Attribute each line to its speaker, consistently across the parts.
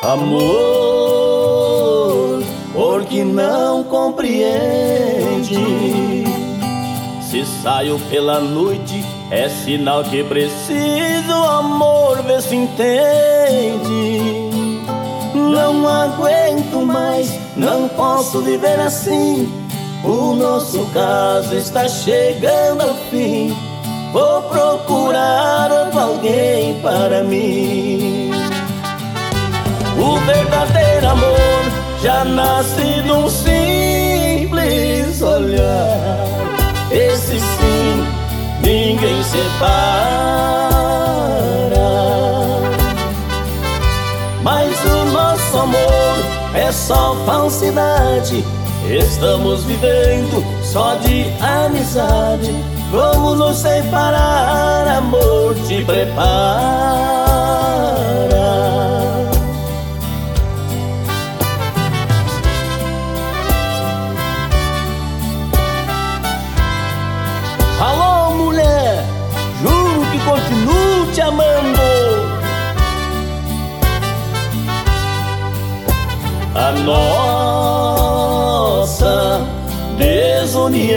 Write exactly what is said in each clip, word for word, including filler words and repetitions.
Speaker 1: Amor, porque não compreende. Se saio pela noite é sinal que preciso. Amor, vê se entende. Não aguento mais, não posso viver assim. O nosso caso está chegando ao fim. Vou procurar outro alguém para mim. O verdadeiro amor já nasce de um simples olhar. Esse sim, ninguém separa. Mas o nosso amor é só falsidade. Estamos vivendo só de amizade. Vamos nos separar, amor, te prepara. Alô, mulher, juro que continuo te amando. A nossa desunião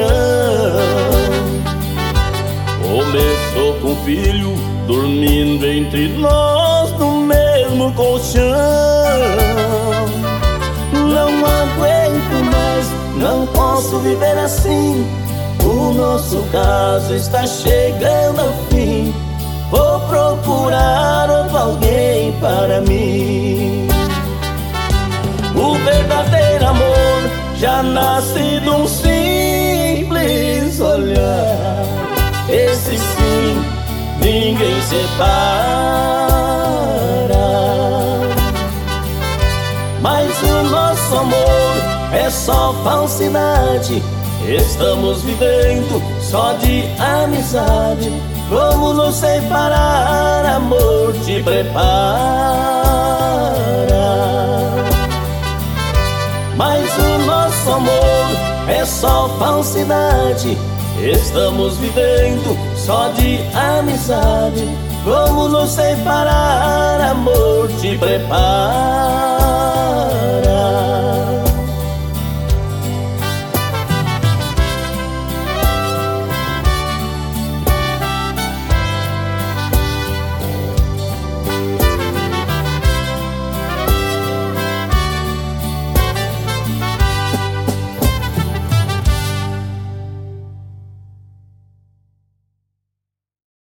Speaker 1: começou com o filho dormindo entre nós no mesmo colchão. Não aguento mais, não posso viver assim. O nosso caso está chegando ao fim. Vou procurar outro alguém para mim. O verdadeiro amor já nasce de um simples olhar. Esse sim, ninguém separa. Mas o nosso amor é só falsidade. Estamos vivendo só de amizade. Vamos nos separar, amor, te prepara. Mas o nosso amor é só falsidade. Estamos vivendo só de amizade. Vamos nos separar, amor, te prepara.